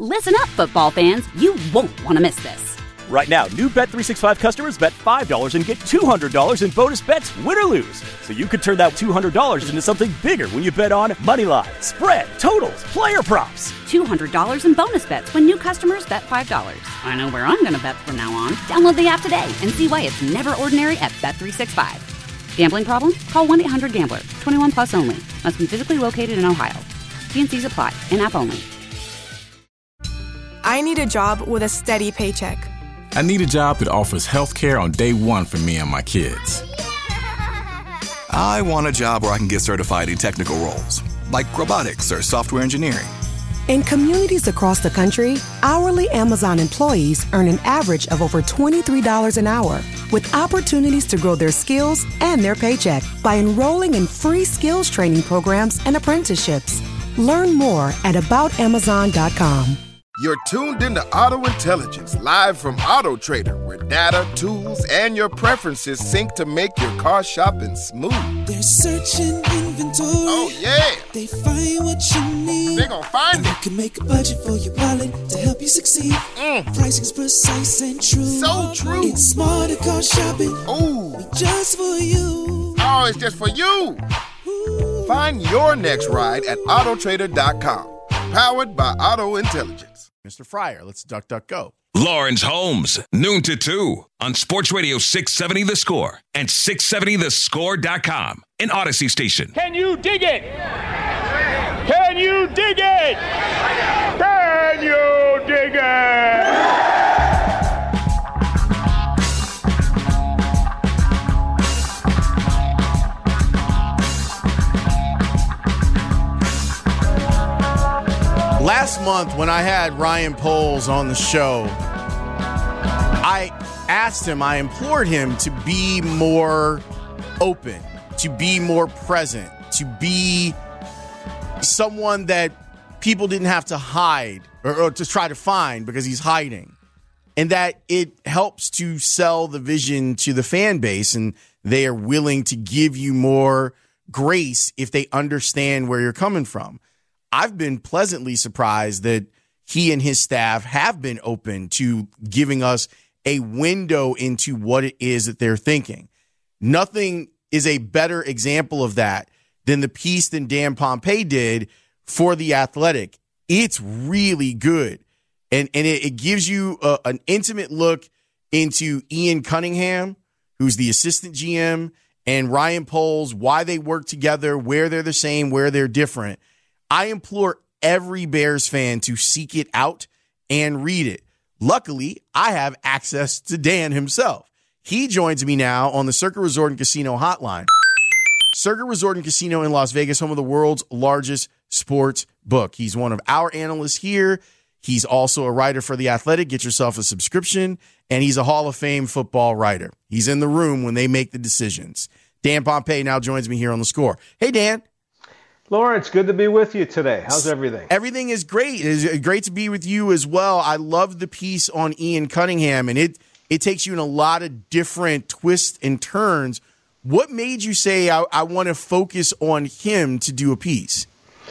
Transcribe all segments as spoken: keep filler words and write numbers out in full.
Listen up, football fans. You won't want to miss this. Right now, new Bet three sixty-five customers bet five dollars and get two hundred dollars in bonus bets, win or lose. So you could turn that two hundred dollars into something bigger when you bet on money line, spread, totals, player props. two hundred dollars in bonus bets when new customers bet five dollars. I know where I'm going to bet from now on. Download the app today and see why it's never ordinary at Bet three sixty-five. Gambling problem? Call one eight hundred gambler. twenty-one plus only. Must be physically located in Ohio. T and C's apply. In-app only. I need a job with a steady paycheck. I need a job that offers health care on day one for me and my kids. I want a job where I can get certified in technical roles, like robotics or software engineering. In communities across the country, hourly Amazon employees earn an average of over twenty-three dollars an hour, with opportunities to grow their skills and their paycheck by enrolling in free skills training programs and apprenticeships. Learn more at about amazon dot com. You're tuned into Auto Intelligence, live from Auto Trader, where data, tools, and your preferences sync to make your car shopping smooth. They're searching inventory. Oh, yeah. They find what you need. They're gonna find and it. You can make a budget for your wallet to help you succeed. Mm. Pricing's precise and true. So true. It's smarter car shopping. Ooh. Just for you. Oh, it's just for you. Ooh. Find your next ride at auto trader dot com. Powered by Auto Intelligence. Mister Fryer, let's duck, duck, go. Lawrence Holmes, noon to two on Sports Radio six seventy The Score and six seventy the score dot com, an Odyssey station. Can you dig it? Can you dig it? Can you dig it? Last month, when I had Ryan Poles on the show, I asked him, I implored him to be more open, to be more present, to be someone that people didn't have to hide or, or to try to find because he's hiding. And that it helps to sell the vision to the fan base, and they are willing to give you more grace if they understand where you're coming from. I've been pleasantly surprised that he and his staff have been open to giving us a window into what it is that they're thinking. Nothing is a better example of that than the piece that Dan Pompei did for The Athletic. It's really good. And, and it, it gives you a, an intimate look into Ian Cunningham, who's the assistant G M, and Ryan Poles, why they work together, where they're the same, where they're different. I implore every Bears fan to seek it out and read it. Luckily, I have access to Dan himself. He joins me now on the Circa Resort and Casino hotline. Circa Resort and Casino in Las Vegas, home of the world's largest sports book. He's one of our analysts here. He's also a writer for The Athletic. Get yourself a subscription. And he's a Hall of Fame football writer. He's in the room when they make the decisions. Dan Pompei now joins me here on The Score. Hey, Dan. Lawrence, good to be with you today. How's everything? Everything is great. It's great to be with you as well. I love the piece on Ian Cunningham, and it it takes you in a lot of different twists and turns. What made you say, I, I want to focus on him to do a piece?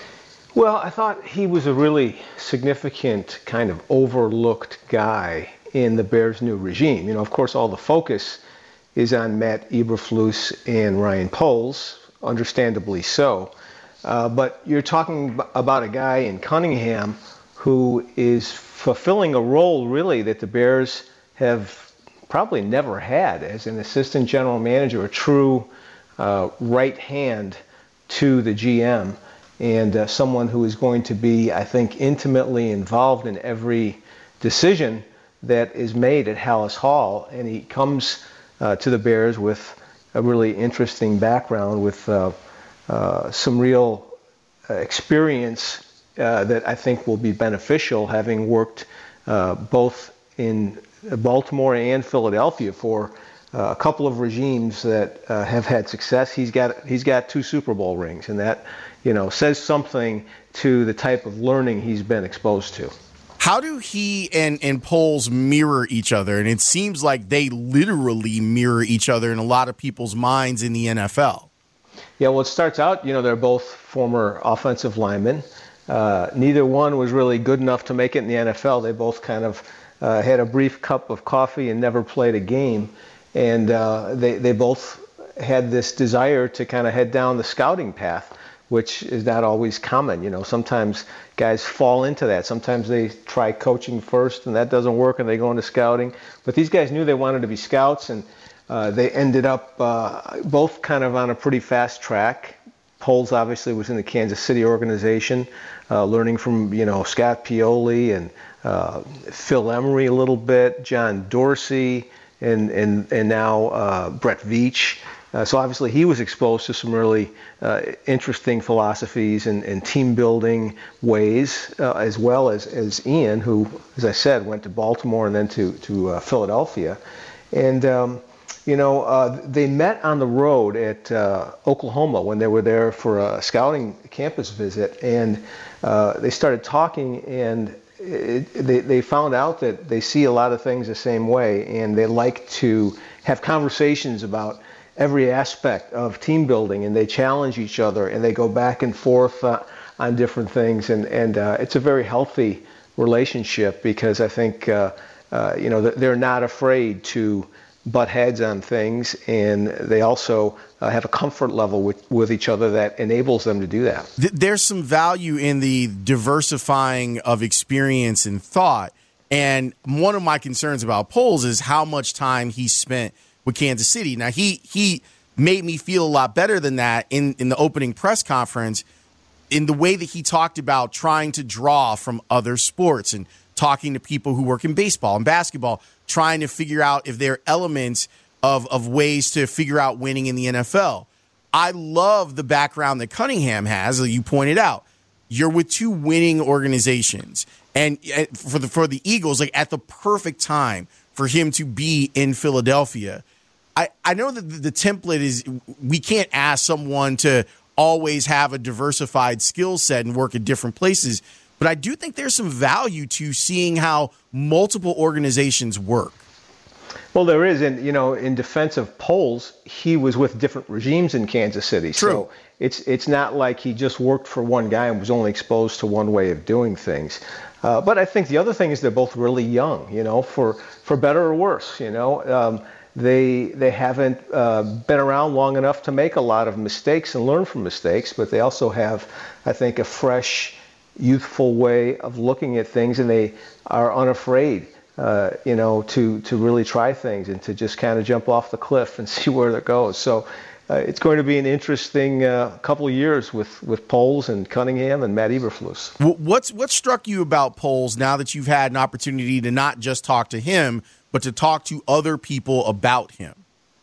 Well, I thought he was a really significant kind of overlooked guy in the Bears' new regime. You know, of course, all the focus is on Matt Eberflus and Ryan Poles, understandably so. Uh, but you're talking about a guy in Cunningham who is fulfilling a role, really, that the Bears have probably never had as an assistant general manager, a true uh, right hand to the G M, and uh, someone who is going to be, I think, intimately involved in every decision that is made at Hallis Hall. And he comes uh, to the Bears with a really interesting background with uh, Uh, some real uh, experience uh, that I think will be beneficial, having worked uh, both in Baltimore and Philadelphia for uh, a couple of regimes that uh, have had success. He's got he's got two Super Bowl rings, and that, you know, says something to the type of learning he's been exposed to. How do he and, and Poles mirror each other? And it seems like they literally mirror each other in a lot of people's minds in the N F L. Yeah, well, it starts out, you know, they're both former offensive linemen. uh, neither one was really good enough to make it in the N F L. They both kind of uh, had a brief cup of coffee and never played a game. And uh, they, they both had this desire to kind of head down the scouting path, which is not always common. You know, sometimes guys fall into that. Sometimes they try coaching first and that doesn't work and they go into scouting. But these guys knew they wanted to be scouts, and uh, they ended up uh, both kind of on a pretty fast track. Poles obviously was in the Kansas City organization, uh, learning from, you know, Scott Pioli and uh, Phil Emery a little bit, John Dorsey, and, and, and now uh, Brett Veach. Uh, so obviously he was exposed to some really uh, interesting philosophies and, and team building ways, uh, as well as, as Ian, who, as I said, went to Baltimore and then to, to uh, Philadelphia. And, um, you know, uh, they met on the road at uh, Oklahoma when they were there for a scouting campus visit. And uh, they started talking, and it, they, they found out that they see a lot of things the same way, and they like to have conversations about every aspect of team building, and they challenge each other, and they go back and forth uh, on different things, and and uh, it's a very healthy relationship, because I think uh, uh, you know they're not afraid to butt heads on things, and they also uh, have a comfort level with with each other that enables them to do that. There's some value in the diversifying of experience and thought, and one of my concerns about Poles is how much time he spent with Kansas City. Now, he he made me feel a lot better than that in, in the opening press conference, in the way that he talked about trying to draw from other sports and talking to people who work in baseball and basketball, trying to figure out if there are elements of, of ways to figure out winning in the N F L. I love the background that Cunningham has, as you pointed out. You're with two winning organizations. And for the for the Eagles, like at the perfect time for him to be in Philadelphia. I, I know that the template is we can't ask someone to always have a diversified skill set and work at different places, but I do think there's some value to seeing how multiple organizations work. Well, there is, and you know, in defense of Poles, he was with different regimes in Kansas City. True. So it's it's not like he just worked for one guy and was only exposed to one way of doing things. Uh, but I think the other thing is they're both really young, you know, for, for better or worse, you know. Um, they they haven't uh, been around long enough to make a lot of mistakes and learn from mistakes, but they also have, I think, a fresh, youthful way of looking at things, and they are unafraid, uh, you know, to, to really try things and to just kind of jump off the cliff and see where it goes. So uh, it's going to be an interesting uh, couple of years with, with Poles and Cunningham and Matt Eberflus. What's what struck you about Poles now that you've had an opportunity to not just talk to him, but to talk to other people about him?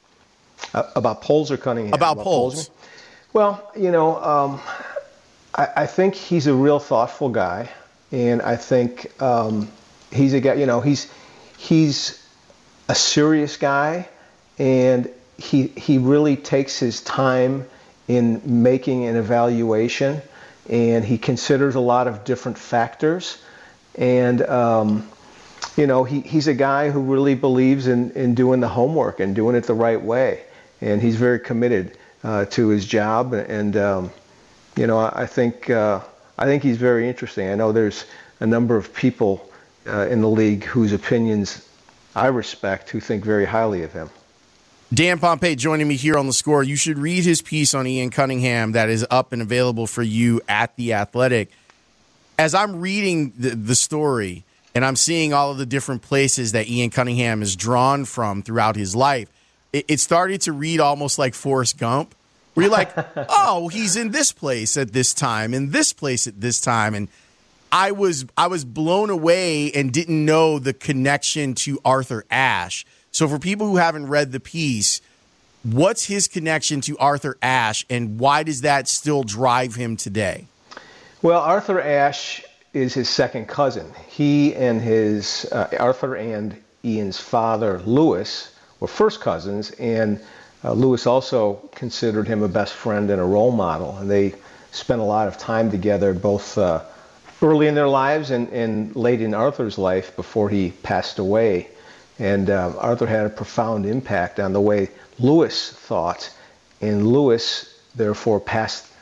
Uh, about Poles or Cunningham? About, about Poles. Poles. Well, you know, um, I, I think he's a real thoughtful guy, and I think um, he's a guy, you know, he's he's a serious guy, and he he really takes his time in making an evaluation, and he considers a lot of different factors, and um, you know, he, he's a guy who really believes in, in doing the homework and doing it the right way, and he's very committed uh, to his job, and um, you know, I, I think uh, I think he's very interesting. I know there's a number of people uh, in the league whose opinions I respect, who think very highly of him. Dan Pompei joining me here on The Score. You should read his piece on Ian Cunningham that is up and available for you at The Athletic. As I'm reading the, the story and I'm seeing all of the different places that Ian Cunningham is drawn from throughout his life, it, it started to read almost like Forrest Gump, where you're like, oh, he's in this place at this time, in this place at this time. And I was I was blown away and didn't know the connection to Arthur Ashe. So for people who haven't read the piece, what's his connection to Arthur Ashe, and why does that still drive him today? Well, Arthur Ashe is his second cousin. He and his, uh, Arthur and Ian's father, Lewis, were first cousins, and uh, Lewis also considered him a best friend and a role model. And they spent a lot of time together, both uh, early in their lives and, and late in Arthur's life before he passed away. And uh, Arthur had a profound impact on the way Lewis thought, and Lewis therefore passed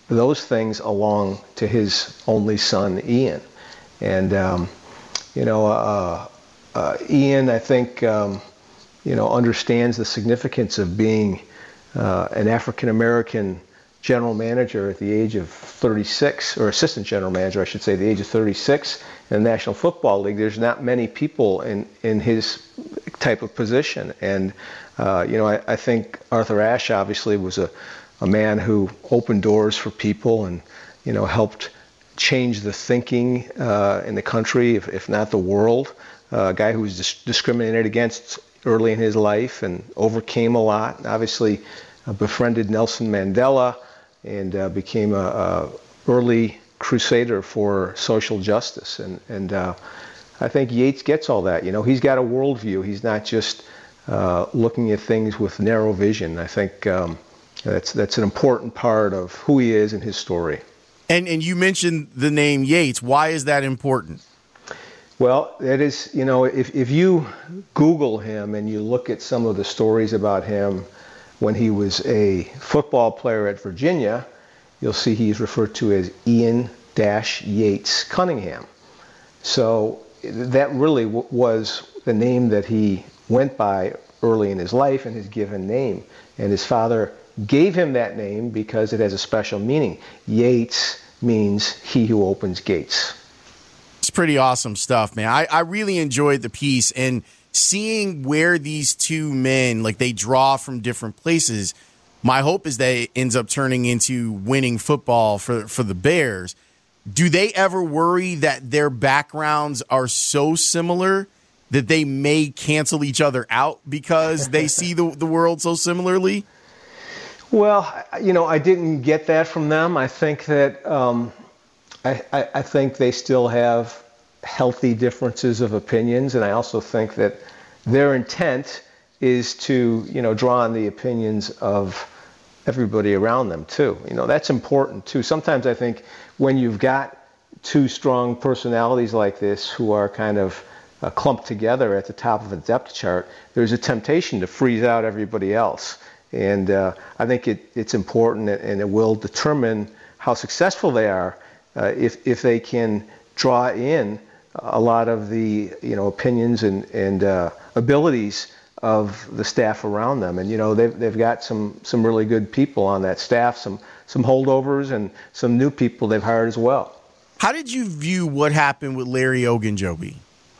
those things along to his only son, Ian. And, um, you know, uh, uh, Ian, I think, um, you know, understands the significance of being uh, an African-American general manager at the age of thirty-six, or assistant general manager, I should say, at the age of thirty-six in the National Football League. There's not many people in, in his type of position. And, uh, you know, I, I think Arthur Ashe obviously was a, a man who opened doors for people and, you know, helped change the thinking uh, in the country, if, if not the world. Uh, a guy who was dis- discriminated against early in his life and overcame a lot. Obviously uh, befriended Nelson Mandela and uh, became a, a early crusader for social justice. And, and uh, I think Yates gets all that. You know, he's got a worldview. He's not just uh, looking at things with narrow vision. I think um, that's that's an important part of who he is and his story. And and you mentioned the name Yates. Why is that important? Well, that is, you know, if, if you Google him and you look at some of the stories about him when he was a football player at Virginia, you'll see he's referred to as Ian Yates Cunningham. So that really w- was the name that he went by early in his life and his given name. And his father gave him that name because it has a special meaning. Yates means he who opens gates. It's pretty awesome stuff, man. I, I really enjoyed the piece, and seeing where these two men, like, they draw from different places. My hope is that it ends up turning into winning football for, for the Bears. Do they ever worry that their backgrounds are so similar that they may cancel each other out because they see the, the world so similarly? Well, you know, I didn't get that from them. I think that um, I, I, I think they still have healthy differences of opinions, and I also think that their intent is to, you know, draw on the opinions of everybody around them too. You know, that's important too. Sometimes I think when you've got two strong personalities like this who are kind of uh, clumped together at the top of a depth chart, there's a temptation to freeze out everybody else. And uh, I think it, it's important, and it will determine how successful they are uh, if if they can draw in a lot of the, you know, opinions and and uh, abilities of the staff around them. And, you know, they've they've got some some really good people on that staff, some some holdovers and some new people they've hired as well. How did you view what happened with Larry Ogunjobi?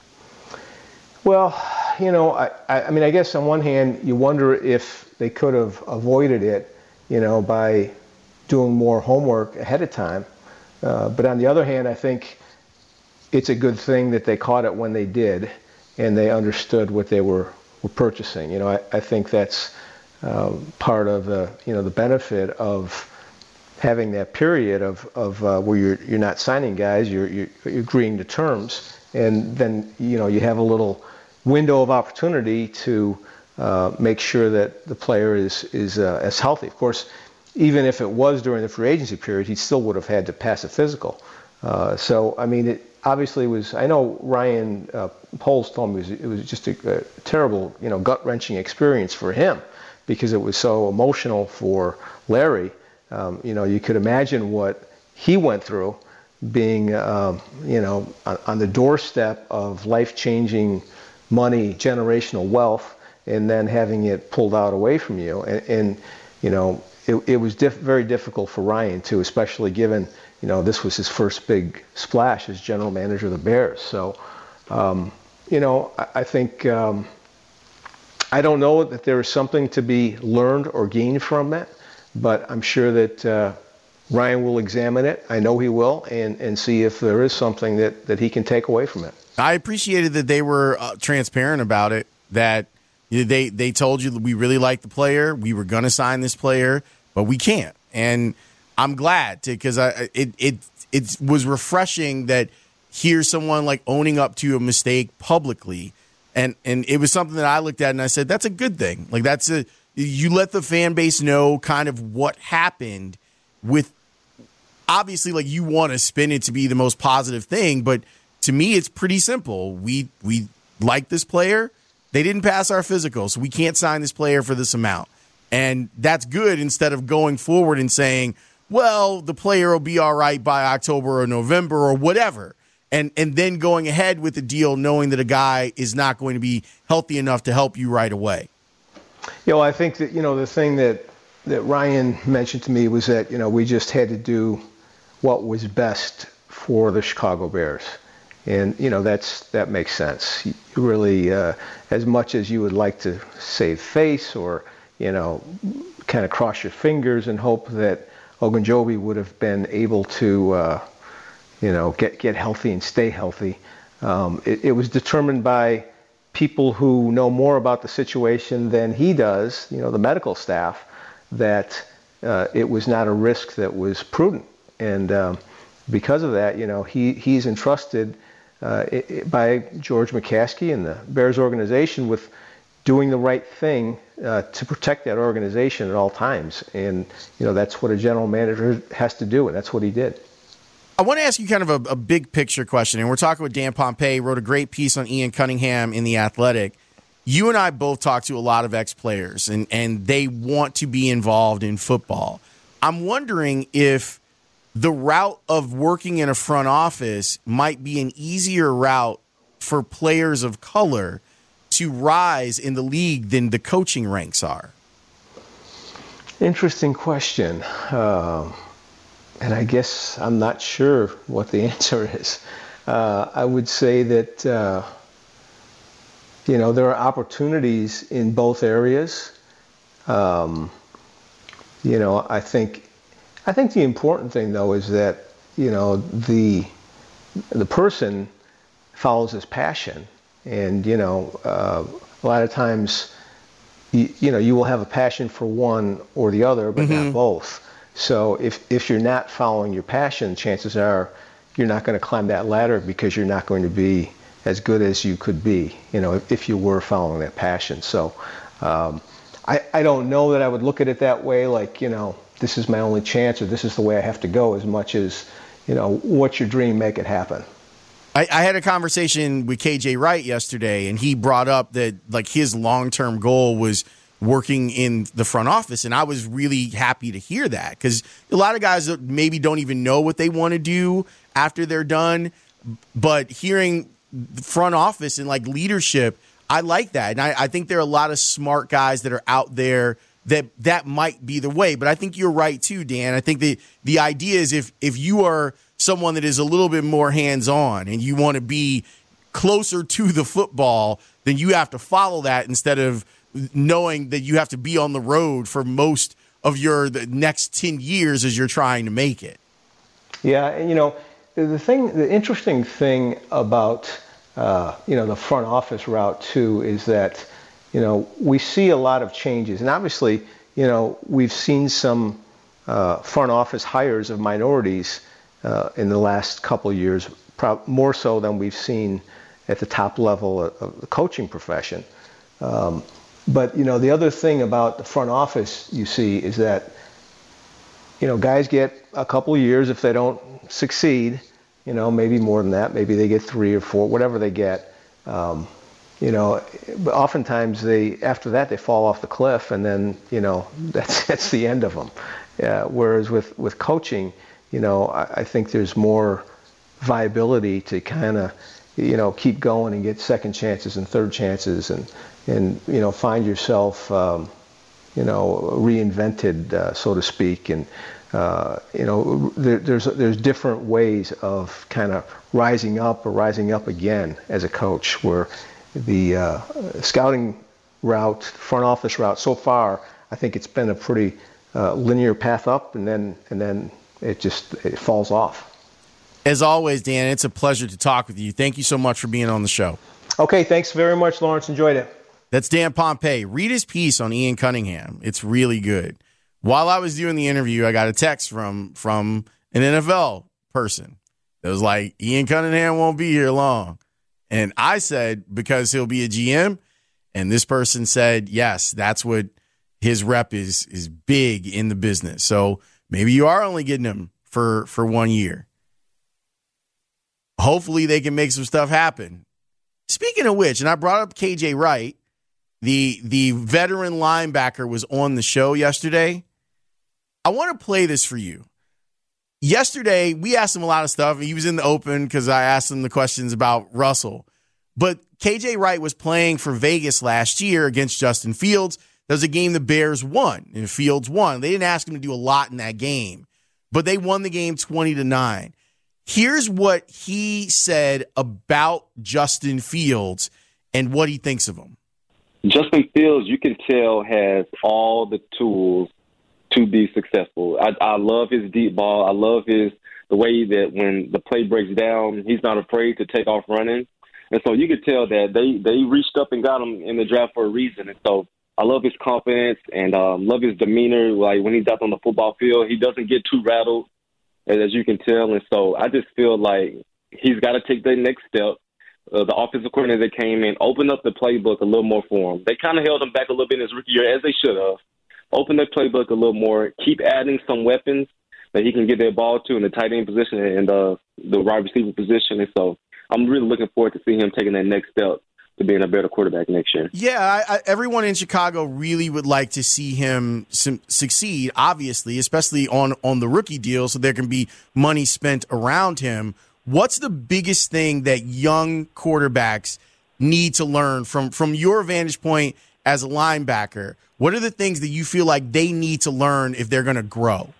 Well, you know, I, I mean, I guess on one hand, you wonder if they could have avoided it, you know, by doing more homework ahead of time. Uh, but on the other hand, I think it's a good thing that they caught it when they did, and they understood what they were, were purchasing. You know, I, I think that's um, part of the, you know, the benefit of having that period of, of uh, where you're you're not signing guys, you're, you're you're agreeing to terms, and then, you know, you have a little window of opportunity to uh, make sure that the player is is uh, as healthy. Of course, even if it was during the free agency period, he still would have had to pass a physical. Uh, so, I mean, it obviously was. I know Ryan uh, Poles told me it was, it was just a, a terrible, you know, gut-wrenching experience for him because it was so emotional for Larry. Um, you know, you could imagine what he went through, being, um, you know, on, on the doorstep of life-changing money, generational wealth, and then having it pulled out away from you. And, and you know, it, it was diff- very difficult for Ryan too, especially given, you know, this was his first big splash as general manager of the Bears. So, um, you know, I, I think um, I don't know that there is something to be learned or gained from that, but I'm sure that uh, Ryan will examine it. I know he will, and, and see if there is something that, that he can take away from it. I appreciated that they were uh, transparent about it, that they they told you that we really like the player, we were going to sign this player, but we can't. And I'm glad to, because I it it it was refreshing that here's someone like owning up to a mistake publicly, and and it was something that I looked at and I said that's a good thing. Like that's a you let the fan base know kind of what happened with. Obviously, like you want to spin it to be the most positive thing, but to me, it's pretty simple. We we like this player. They didn't pass our physical, so we can't sign this player for this amount. And that's good instead of going forward and saying, well, the player will be all right by October or November or whatever. And and then going ahead with the deal knowing that a guy is not going to be healthy enough to help you right away. You know, I think that, you know, the thing that, that Ryan mentioned to me was that, you know, we just had to do what was best for the Chicago Bears. And, you know, that's that makes sense. You really, uh, as much as you would like to save face or, you know, kind of cross your fingers and hope that Ogunjobi would have been able to, uh, you know, get, get healthy and stay healthy, um, it, it was determined by people who know more about the situation than he does, you know, the medical staff, that uh, it was not a risk that was prudent. And um, because of that, you know, he, he's entrusted uh, it, it, by George McCaskey and the Bears organization with doing the right thing uh, to protect that organization at all times. And, you know, that's what a general manager has to do, and that's what he did. I want to ask you kind of a, a big picture question, and we're talking with Dan Pompei, wrote a great piece on Ian Cunningham in The Athletic. You and I both talk to a lot of ex-players, and, and they want to be involved in football. I'm wondering if the route of working in a front office might be an easier route for players of color to rise in the league than the coaching ranks are. Interesting question. Uh, and I guess I'm not sure what the answer is. Uh, I would say that, uh, you know, there are opportunities in both areas. Um, you know, I think, I think the important thing though is that, you know, the, the person follows his passion. And, you know, uh, a lot of times, you, you know, you will have a passion for one or the other, but mm-hmm. not both. So if, if you're not following your passion, chances are you're not going to climb that ladder because you're not going to be as good as you could be, you know, if, if you were following that passion. So um, I, I don't know that I would look at it that way, like, you know, this is my only chance or this is the way I have to go, as much as, you know, what's your dream, make it happen. I, I had a conversation with K J Wright yesterday, and he brought up that, like, his long-term goal was working in the front office, and I was really happy to hear that, because a lot of guys maybe don't even know what they want to do after they're done, but hearing the front office and, like, leadership, I like that, and I, I think there are a lot of smart guys that are out there that that might be the way, but I think you're right too, Dan. I think the, the idea is if if you are someone that is a little bit more hands-on and you want to be closer to the football, then you have to follow that instead of knowing that you have to be on the road for most of your the next ten years as you're trying to make it. Yeah, and you know, the thing, the interesting thing about uh, you know, the front office route too is that, you know, we see a lot of changes, and obviously, you know, we've seen some uh, front office hires of minorities uh, in the last couple of years, pro- more so than we've seen at the top level of, of the coaching profession. Um, but, you know, the other thing about the front office you see is that, you know, guys get a couple of years if they don't succeed, you know, maybe more than that, maybe they get three or four, whatever they get. Um, You know, but oftentimes they, after that, they fall off the cliff, and then, you know, that's that's the end of them. Uh, whereas with, with coaching, you know, I, I think there's more viability to kind of, you know, keep going and get second chances and third chances, and and you know, find yourself, um, you know, reinvented, uh, so to speak, and uh, you know, there, there's there's different ways of kind of rising up or rising up again as a coach, where the uh, scouting route, front office route, so far, I think it's been a pretty uh, linear path up, and then and then it just it falls off. As always, Dan, it's a pleasure to talk with you. Thank you so much for being on the show. Okay, thanks very much, Lawrence. Enjoyed it. That's Dan Pompei. Read his piece on Ian Cunningham. It's really good. While I was doing the interview, I got a text from from an N F L person that was like, Ian Cunningham won't be here long. And I said, because he'll be a G M. And this person said, yes, that's what his rep is, is big in the business. So maybe you are only getting him for, for one year. Hopefully they can make some stuff happen. Speaking of which, and I brought up K J Wright, the, the veteran linebacker was on the show yesterday. I want to play this for you yesterday, we asked him a lot of stuff. He was in the open because I asked him the questions about Russell. But K J Wright was playing for Vegas last year against Justin Fields. That was a game the Bears won, and Fields won. They didn't ask him to do a lot in that game, but they won the game twenty to nine. Here's what he said about Justin Fields and what he thinks of him. Justin Fields, you can tell, has all the tools to be successful. I, I love his deep ball. I love his the way that when the play breaks down, he's not afraid to take off running. And so you could tell that they, they reached up and got him in the draft for a reason. And so I love his confidence and um, love his demeanor. Like when he's out on the football field, he doesn't get too rattled, as you can tell. And so I just feel like he's got to take the next step. Uh, the offensive coordinator that came in, opened up the playbook a little more for him. They kind of held him back a little bit in his rookie year, as they should have. Open the playbook a little more. Keep adding some weapons that he can get their ball to in the tight end position and uh, the wide receiver position. And so I'm really looking forward to seeing him taking that next step to being a better quarterback next year. Yeah, I, I, everyone in Chicago really would like to see him su- succeed, obviously, especially on, on the rookie deal, so there can be money spent around him. What's the biggest thing that young quarterbacks need to learn from, from your vantage point as a linebacker? What are the things that you feel like they need to learn if they're going to grow?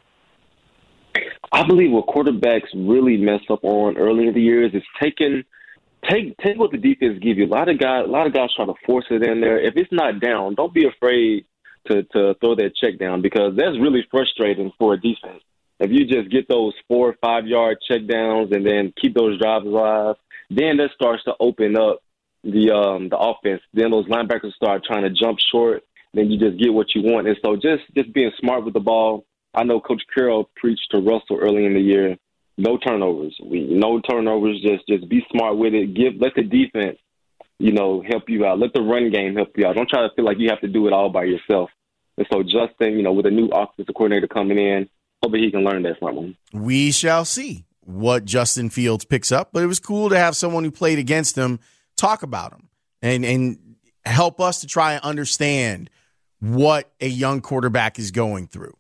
I believe what quarterbacks really mess up on early in the years is taking take take what the defense give you. A lot of guys, a lot of guys try to force it in there. If it's not down, don't be afraid to to throw that check down, because that's really frustrating for a defense. If you just get those four or five yard check downs and then keep those drives alive, then that starts to open up the um, the offense. Then those linebackers start trying to jump short. Then you just get what you want. And so just, just being smart with the ball. I know Coach Carroll preached to Russell early in the year, no turnovers. We no turnovers. Just just be smart with it. Give let the defense, you know, help you out. Let the run game help you out. Don't try to feel like you have to do it all by yourself. And so Justin, you know, with a new offensive coordinator coming in, hopefully he can learn that from him. We shall see what Justin Fields picks up. But it was cool to have someone who played against him talk about him and and help us to try and understand what a young quarterback is going through.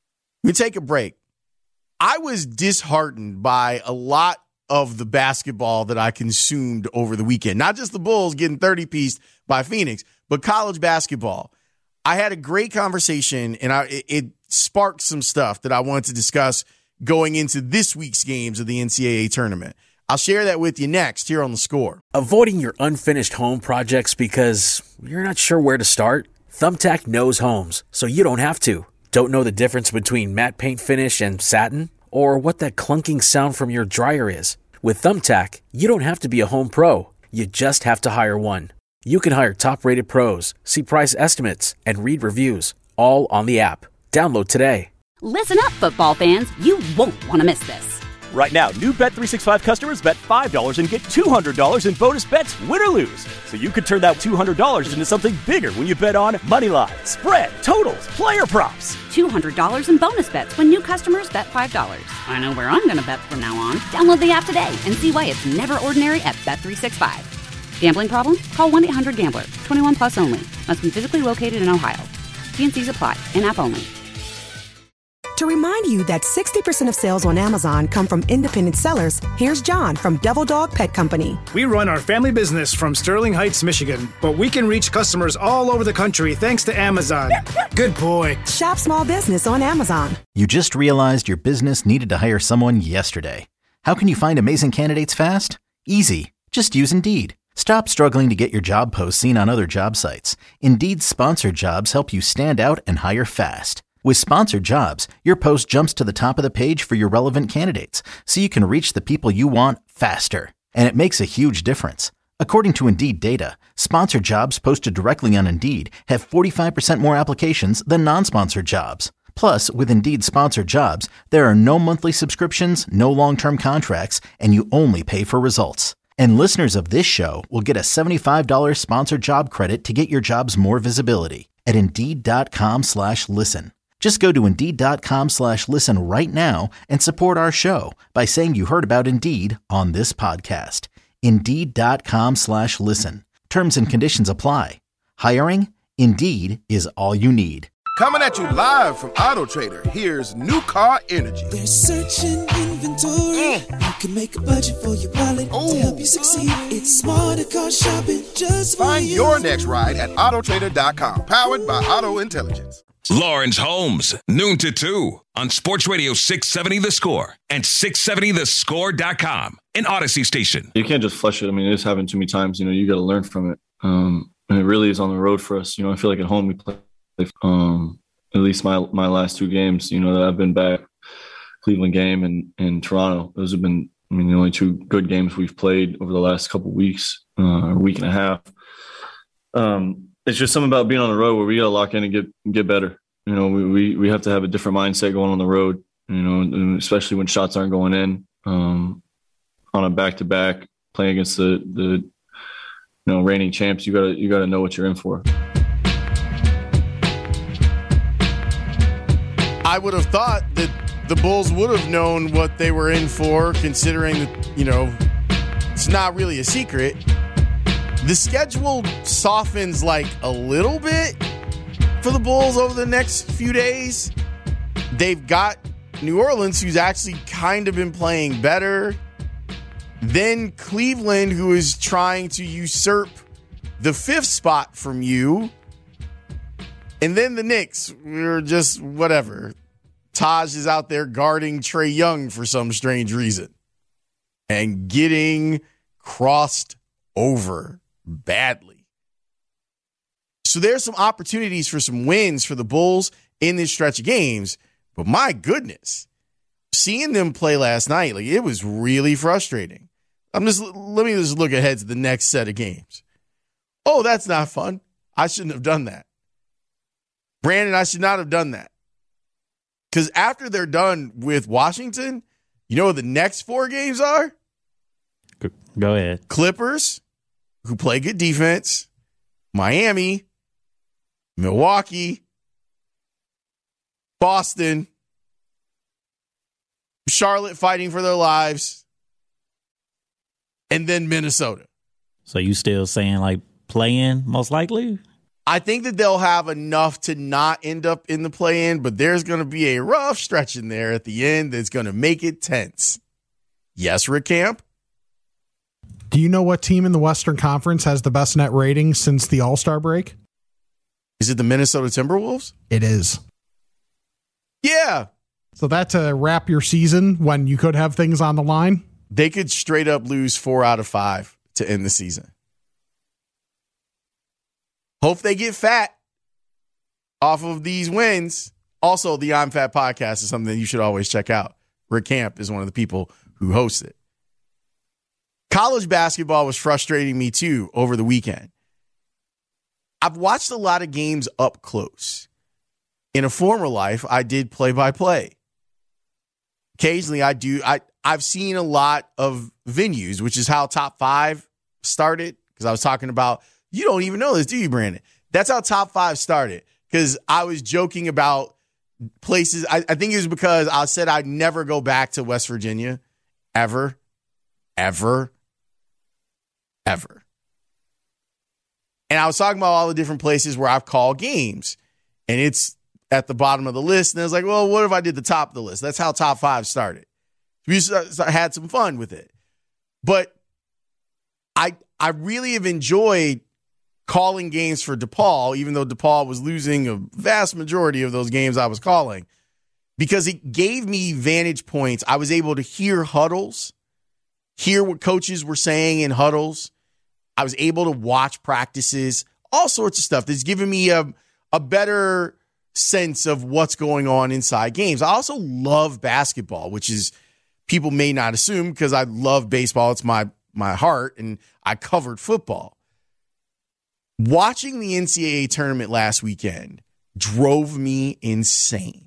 We take a break. I was disheartened by a lot of the basketball that I consumed over the weekend. Not just the Bulls getting thirty-pieced by Phoenix, but college basketball. I had a great conversation, and I, it, it sparked some stuff that I wanted to discuss going into this week's games of the N C double A tournament. I'll share that with you next here on The Score. Avoiding your unfinished home projects because you're not sure where to start? Thumbtack knows homes, so you don't have to. Don't know the difference between matte paint finish and satin? Or what that clunking sound from your dryer is? With Thumbtack, you don't have to be a home pro. You just have to hire one. You can hire top-rated pros, see price estimates, and read reviews, all on the app. Download today. Listen up, football fans. You won't want to miss this. Right now, new Bet three sixty-five customers bet five dollars and get two hundred dollars in bonus bets, win or lose. So you could turn that two hundred dollars into something bigger when you bet on moneyline, spread, totals, player props. two hundred dollars in bonus bets when new customers bet five dollars. I know where I'm going to bet from now on. Download the app today and see why it's never ordinary at Bet three sixty-five. Gambling problem? Call one eight hundred gambler. twenty-one plus only. Must be physically located in Ohio. T and C's apply. In-app only. To remind you that sixty percent of sales on Amazon come from independent sellers, here's John from Devil Dog Pet Company. We run our family business from Sterling Heights, Michigan, but we can reach customers all over the country thanks to Amazon. Good boy. Shop small business on Amazon. You just realized your business needed to hire someone yesterday. How can you find amazing candidates fast? Easy. Just use Indeed. Stop struggling to get your job posts seen on other job sites. Indeed's sponsored jobs help you stand out and hire fast. With sponsored jobs, your post jumps to the top of the page for your relevant candidates, so you can reach the people you want faster. And it makes a huge difference. According to Indeed data, sponsored jobs posted directly on Indeed have forty-five percent more applications than non-sponsored jobs. Plus, with Indeed sponsored jobs, there are no monthly subscriptions, no long-term contracts, and you only pay for results. And listeners of this show will get a seventy-five dollars sponsored job credit to get your jobs more visibility at Indeed.com slash listen. Just go to Indeed.com slash listen right now and support our show by saying you heard about Indeed on this podcast. Indeed.com slash listen. Terms and conditions apply. Hiring? Indeed is all you need. Coming at you live from Auto Trader, here's New Car Energy. They're searching inventory. Mm. You can make a budget for your wallet Ooh. to help you succeed. It's smarter car shopping just for Find you. your next ride at auto trader dot com. Powered by Auto Intelligence. Lawrence Holmes, noon to two on Sports Radio six seventy The Score and six seventy the score dot com, an Odyssey station. You can't just flush it. I mean, it's happened too many times. You know, you got to learn from it. Um, and it really is on the road for us. You know, I feel like at home we play. Um, at least my my last two games, you know, that I've been back, Cleveland game and, and Toronto. Those have been, I mean, the only two good games we've played over the last couple of weeks, uh, or week and a half. Um, it's just something about being on the road where we got to lock in and get get better. You know, we, we we have to have a different mindset going on the road. You know, especially when shots aren't going in. Um, on a back to back, playing against the the you know reigning champs, you gotta you gotta know what you're in for. I would have thought that the Bulls would have known what they were in for, considering that, you know, it's not really a secret. The schedule softens like a little bit for the Bulls over the next few days. They've got New Orleans, who's actually kind of been playing better. Then Cleveland, who is trying to usurp the fifth spot from you. And then the Knicks, we're just whatever. Taj is out there guarding Trae Young for some strange reason and getting crossed over badly. So there's some opportunities for some wins for the Bulls in this stretch of games. But my goodness, seeing them play last night, like it was really frustrating. I'm just let me just look ahead to the next set of games. Oh, that's not fun. I shouldn't have done that. Brandon, I should not have done that. Because after they're done with Washington, you know what the next four games are? Go ahead. Clippers, who play good defense. Miami. Milwaukee. Boston. Charlotte fighting for their lives. And then Minnesota. So you still saying like play-in most likely? I think that they'll have enough to not end up in the play-in, but there's going to be a rough stretch in there at the end that's going to make it tense. Yes, Rick Camp? Do you know what team in the Western Conference has the best net rating since the All-Star break? Is it the Minnesota Timberwolves? It is. Yeah. So that's to wrap your season when you could have things on the line? They could straight up lose four out of five to end the season. Hope they get fat off of these wins. Also, the I'm Fat podcast is something that you should always check out. Rick Camp is one of the people who hosts it. College basketball was frustrating me too over the weekend. I've watched a lot of games up close. In a former life, I did play-by-play. Occasionally, I do. I, I've seen a lot of venues, which is how Top Five started, because I was talking about you don't even know this, do you, Brandon? That's how Top Five started, because I was joking about places. I, I think it was because I said I'd never go back to West Virginia, ever, ever, ever. And I was talking about all the different places where I've called games, and it's at the bottom of the list. And I was like, well, what if I did the top of the list? That's how Top Five started. We just had some fun with it. But I I really have enjoyed calling games for DePaul, even though DePaul was losing a vast majority of those games I was calling, because it gave me vantage points. I was able to hear huddles, hear what coaches were saying in huddles. I was able to watch practices, all sorts of stuff that's given me a, a better sense of what's going on inside games. I also love basketball, which is people may not assume because I love baseball. It's my, my heart, and I covered football. Watching the N C double A tournament last weekend drove me insane.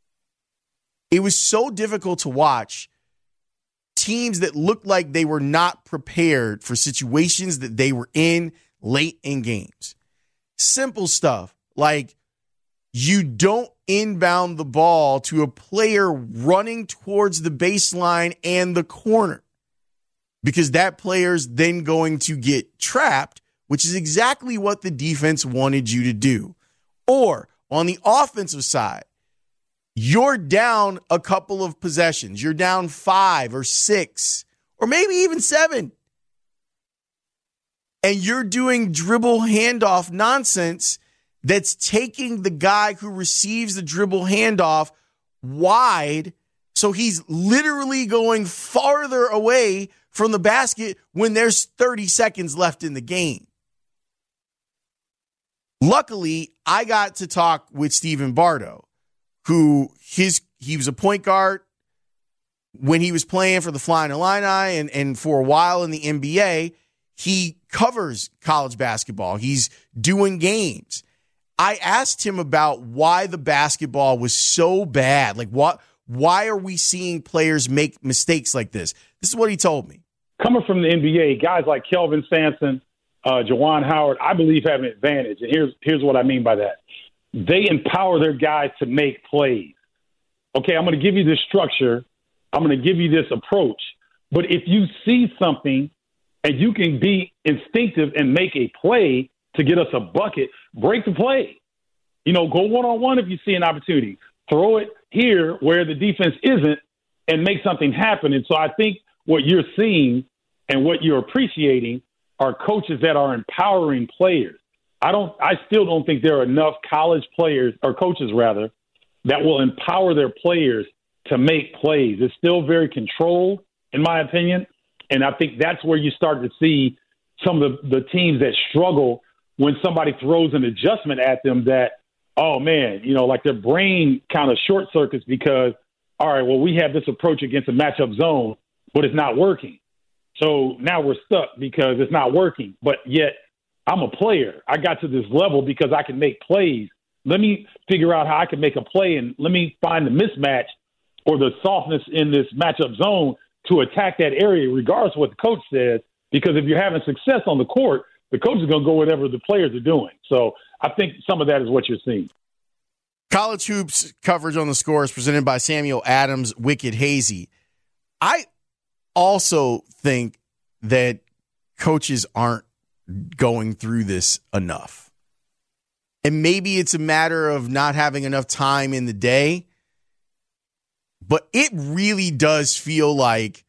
It was so difficult to watch teams that looked like they were not prepared for situations that they were in late in games. Simple stuff like you don't inbound the ball to a player running towards the baseline and the corner, because that player's then going to get trapped, which is exactly what the defense wanted you to do. Or On the offensive side, you're down a couple of possessions. You're down five or six or maybe even seven. And you're doing dribble handoff nonsense that's taking the guy who receives the dribble handoff wide. So he's literally going farther away from the basket when there's thirty seconds left in the game. Luckily, I got to talk with Steven Bardo, who his he was a point guard when he was playing for the Flying Illini, and, and for a while in the N B A, he covers college basketball. He's doing games. I asked him about why the basketball was so bad. Like, what? Why are we seeing players make mistakes like this? This is what he told me. Coming from the N B A, guys like Kelvin Sampson, uh, Juwan Howard, I believe have an advantage. And here's here's what I mean by that. They empower their guys to make plays. Okay, I'm going to give you this structure. I'm going to give you this approach. But if you see something and you can be instinctive and make a play to get us a bucket, break the play. You know, go one-on-one if you see an opportunity. Throw it here where the defense isn't and make something happen. And so I think what you're seeing and what you're appreciating are coaches that are empowering players. I don't. I still don't think there are enough college players, or coaches rather, that will empower their players to make plays. It's still very controlled, in my opinion, and I think that's where you start to see some of the, the teams that struggle when somebody throws an adjustment at them that, oh, man, you know, like their brain kind of short circuits because, all right, well, we have this approach against a matchup zone, but it's not working. So now we're stuck because it's not working, but yet I'm a player. I got to this level because I can make plays. Let me figure out how I can make a play, and let me find the mismatch or the softness in this matchup zone to attack that area, regardless of what the coach says, because if you're having success on the court, the coach is going to go whatever the players are doing. So I think some of that is what you're seeing. College Hoops coverage on The Score is presented by Samuel Adams, Wicked Hazy. I also think that coaches aren't going through this enough. And maybe it's a matter of not having enough time in the day, but it really does feel like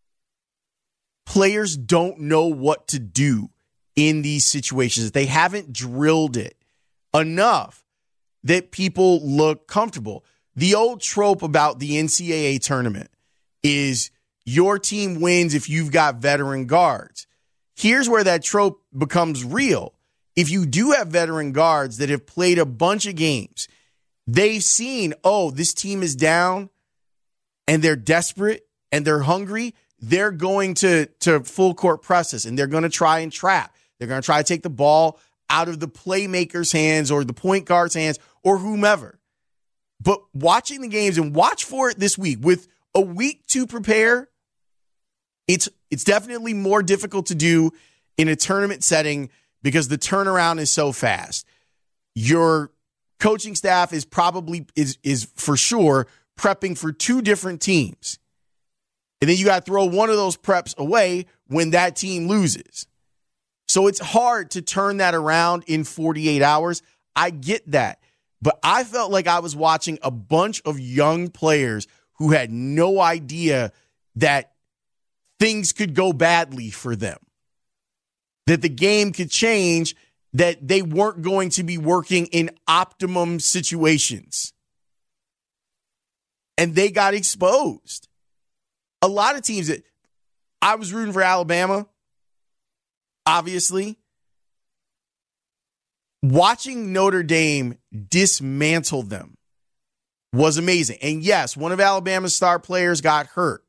players don't know what to do in these situations. They haven't drilled it enough that people look comfortable. The old trope about the N C double A tournament is your team wins if you've got veteran guards. Here's where that trope becomes real. If you do have veteran guards that have played a bunch of games, they've seen, oh, this team is down and they're desperate and they're hungry, they're going to, to full court presses and they're going to try and trap. They're going to try to take the ball out of the playmaker's hands or the point guard's hands or whomever. But watching the games, and watch for it this week, with a week to prepare, it's it's definitely more difficult to do in a tournament setting because the turnaround is so fast. Your coaching staff is probably, is is for sure, prepping for two different teams. And then you got to throw one of those preps away when that team loses. So it's hard to turn that around in forty-eight hours. I get that. But I felt like I was watching a bunch of young players who had no idea that things could go badly for them, that the game could change, that they weren't going to be working in optimum situations. And they got exposed. A lot of teams that I was rooting for Alabama, obviously. Watching Notre Dame dismantle them was amazing. And yes, one of Alabama's star players got hurt.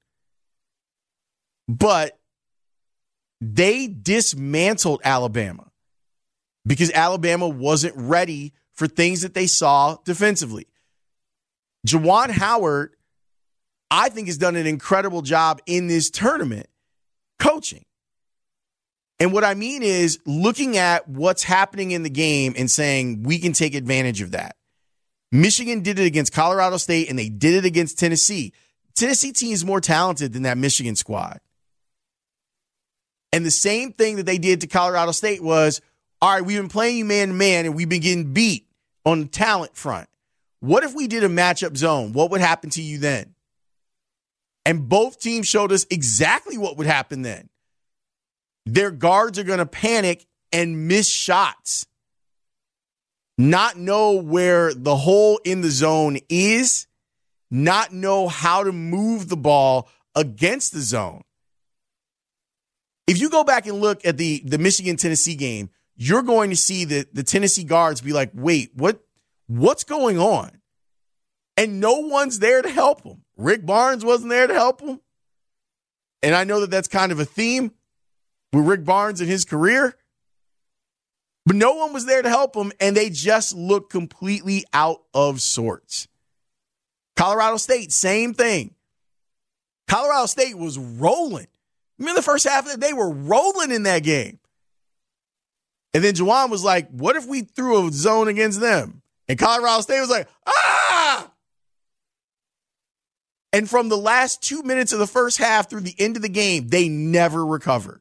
But they dismantled Alabama because Alabama wasn't ready for things that they saw defensively. Juwan Howard, I think, has done an incredible job in this tournament coaching. And what I mean is looking at what's happening in the game and saying we can take advantage of that. Michigan did it against Colorado State, and they did it against Tennessee. Tennessee team is more talented than that Michigan squad. And the same thing that they did to Colorado State was, all right, we've been playing you man-to-man, and we've been getting beat. on the talent front. What if we did a matchup zone? What would happen to you then? And both teams showed us exactly what would happen then. Their guards are going to panic and miss shots, not know where the hole in the zone is, not know how to move the ball against the zone. If you go back and look at the, the Michigan-Tennessee game, you're going to see that the Tennessee guards be like, wait, what? What's going on? And no one's there to help them. Rick Barnes wasn't there to help them. And I know that that's kind of a theme with Rick Barnes in his career. But no one was there to help them, and they just looked completely out of sorts. Colorado State, same thing. Colorado State was rolling. Remember the first half of it? They were rolling in that game. And then Juwan was like, what if we threw a zone against them? And Colorado State was like, ah! And from the last two minutes of the first half through the end of the game, they never recovered.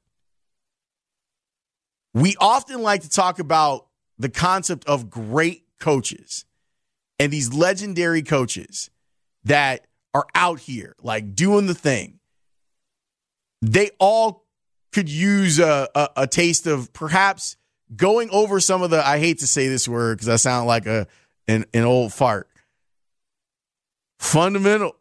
We often like to talk about the concept of great coaches and these legendary coaches that are out here, like doing the thing. They all could use a, a, a taste of perhaps going over some of the, I hate to say this word because I sound like a an, an old fart, fundamentals.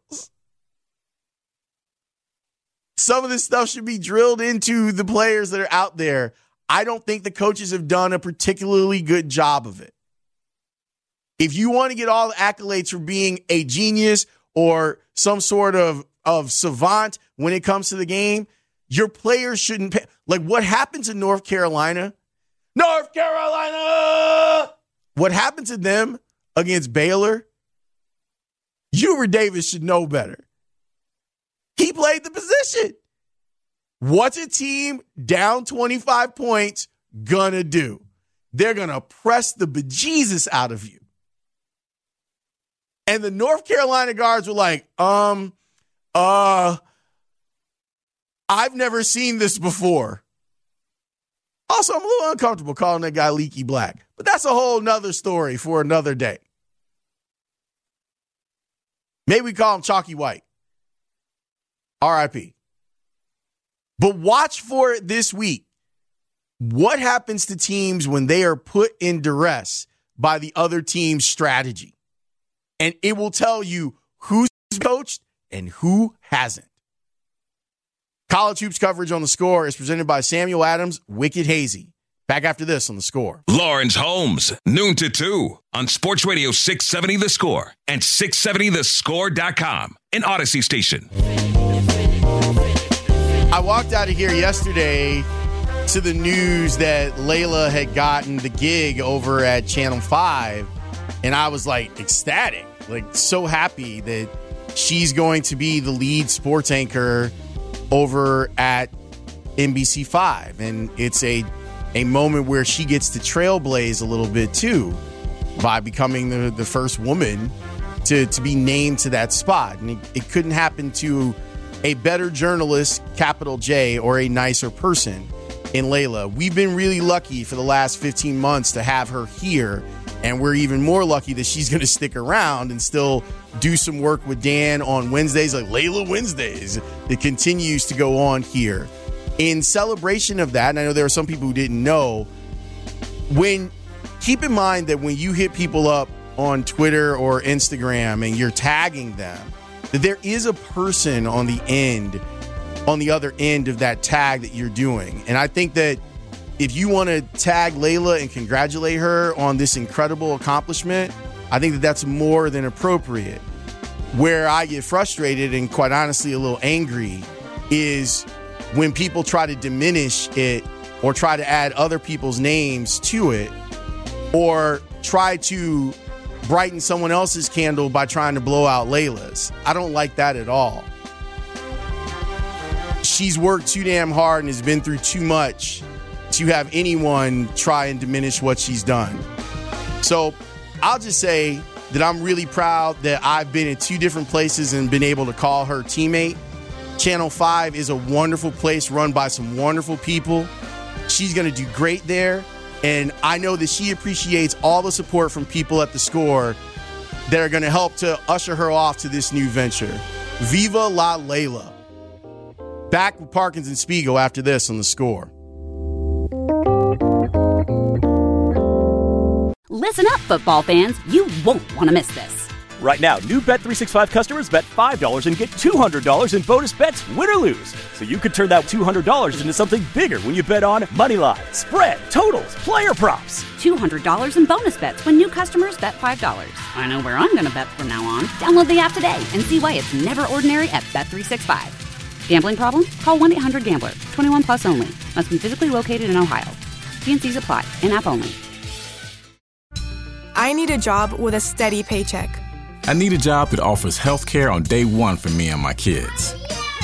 Some of this stuff should be drilled into the players that are out there. I don't think the coaches have done a particularly good job of it. If you want to get all the accolades for being a genius or some sort of, of savant when it comes to the game, your players shouldn't pay. Like what happened to North Carolina? North Carolina! What happened to them against Baylor? Hubert Davis should know better. He played the position. What's a team down twenty-five points gonna do? They're gonna press the bejesus out of you. And the North Carolina guards were like, um, uh, I've never seen this before. Also, I'm a little uncomfortable calling that guy Leaky Black, but that's a whole nother story for another day. Maybe we call him Chalky White. R I P. But watch for it this week. What happens to teams when they are put in duress by the other team's strategy? And it will tell you who's coached and who hasn't. College Hoops coverage on The Score is presented by Samuel Adams, Wicked Hazy. Back after this on The Score. Lawrence Holmes, noon to two on Sports Radio six seventy The Score and six seventy the score dot com, an Odyssey station. I walked out of here yesterday to the news that Layla had gotten the gig over at Channel five, and I was like ecstatic, like so happy that she's going to be the lead sports anchor over at N B C five. And it's a, a moment where she gets to trailblaze a little bit too by becoming the, the first woman to, to be named to that spot. And it, it couldn't happen to a better journalist, capital J, or a nicer person in Layla. We've been really lucky for the last fifteen months to have her here, and we're even more lucky that she's going to stick around and still do some work with Dan on Wednesdays, like Layla Wednesdays. It continues to go on here. In celebration of that, and I know there are some people who didn't know, when keep in mind that when you hit people up on Twitter or Instagram and you're tagging them, that there is a person on the end, on the other end of that tag that you're doing. And I think that if you want to tag Layla and congratulate her on this incredible accomplishment, I think that that's more than appropriate. Where I get frustrated and quite honestly a little angry is when people try to diminish it or try to add other people's names to it or try to brighten someone else's candle by trying to blow out Layla's. I don't like that at all. She's worked too damn hard and has been through too much to have anyone try and diminish what she's done. So I'll just say that I'm really proud that I've been in two different places and been able to call her teammate. Channel five is a wonderful place run by some wonderful people. She's going to do great there. And I know that she appreciates all the support from people at the Score that are going to help to usher her off to this new venture. Viva La Layla. Back with Parkins and Spiegel after this on the Score. Listen up, football fans. You won't want to miss this. Right now, new Bet three sixty-five customers bet five dollars and get two hundred dollars in bonus bets, win or lose. So you could turn that two hundred dollars into something bigger when you bet on money line, spread, totals, player props. two hundred dollars in bonus bets when new customers bet five dollars. I know where I'm going to bet from now on. Download the app today and see why it's never ordinary at Bet three sixty-five. Gambling problem? Call one eight hundred gambler. twenty-one plus only. Must be physically located in Ohio. T and C's apply. In-app only. I need a job with a steady paycheck. I need a job that offers health care on day one for me and my kids.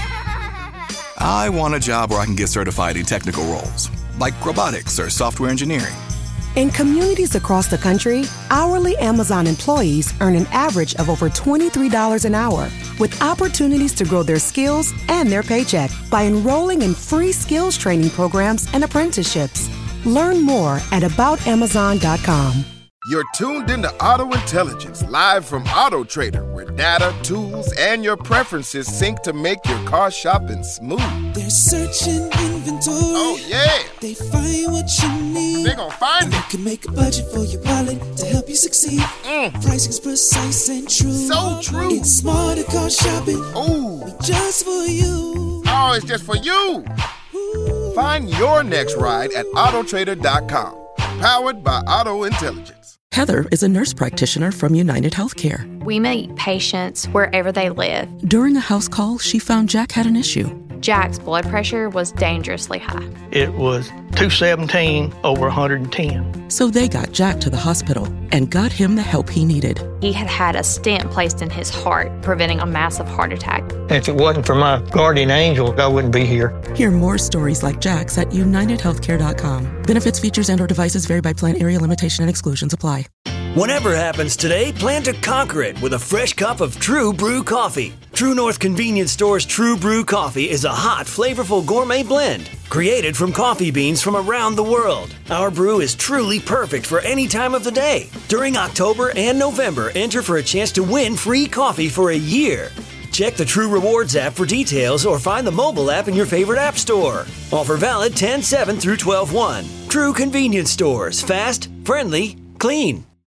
I want a job where I can get certified in technical roles, like robotics or software engineering. In communities across the country, hourly Amazon employees earn an average of over twenty-three dollars an hour, with opportunities to grow their skills and their paycheck by enrolling in free skills training programs and apprenticeships. Learn more at about amazon dot com. You're tuned into Auto Intelligence, live from Auto Trader, where data, tools, and your preferences sync to make your car shopping smooth. They're searching inventory. Oh, yeah. They find what you need. They're gonna find and it. You can make a budget for your wallet to help you succeed. Mm. Pricing's precise and true. So true. It's smarter car shopping. Ooh. Just for you. Oh, it's just for you. Ooh. Find your next ride at auto trader dot com. Powered by Auto Intelligence. Heather is a nurse practitioner from United Healthcare. We meet patients wherever they live. During a house call, she found Jack had an issue. Jack's blood pressure was dangerously high. It was two seventeen over one hundred ten. So they got Jack to the hospital and got him the help he needed. He had had a stent placed in his heart, preventing a massive heart attack. If it wasn't for my guardian angel, I wouldn't be here. Hear more stories like Jack's at united healthcare dot com. Benefits, features, and or devices vary by plan, area, limitation, and exclusions apply. Whatever happens today, plan to conquer it with a fresh cup of True Brew coffee. True North Convenience Store's True Brew coffee is a hot, flavorful gourmet blend created from coffee beans from around the world. Our brew is truly perfect for any time of the day. During October and November, enter for a chance to win free coffee for a year. Check the True Rewards app for details or find the mobile app in your favorite app store. Offer valid ten seven through twelve one. True Convenience Stores. Fast, friendly, clean.